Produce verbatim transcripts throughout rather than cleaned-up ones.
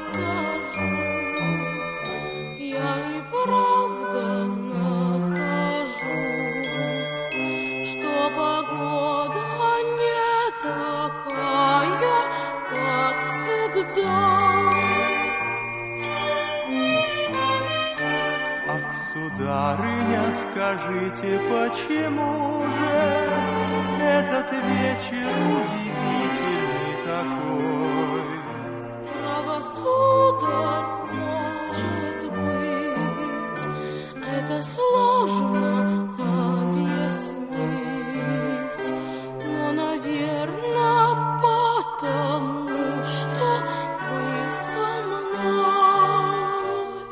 скажу, я и правда нахожу, что погода не такая, как всегда. Ах, сударыня, скажите, почему же этот вечер удивительный такой? Право, сударь, может быть, это сложно объяснить, но, наверное, потому что вы со мной.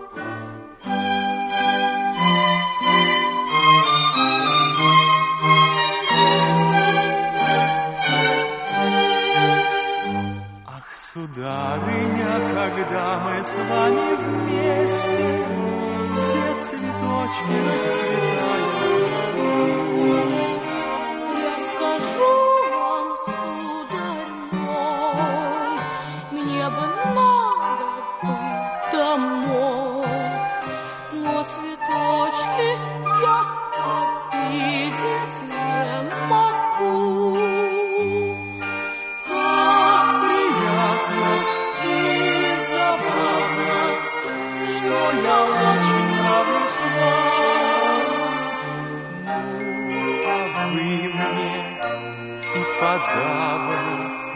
Ах, сударыня, когда мы с вами вместе, все цветочки расцветают. Я скажу вам, сударь мой, мне бы надо быть домой, но цветочки я обидеть не могу. Как приятно и забавно, что я очень нравлюсь вам. Ну, а вы мне и подавно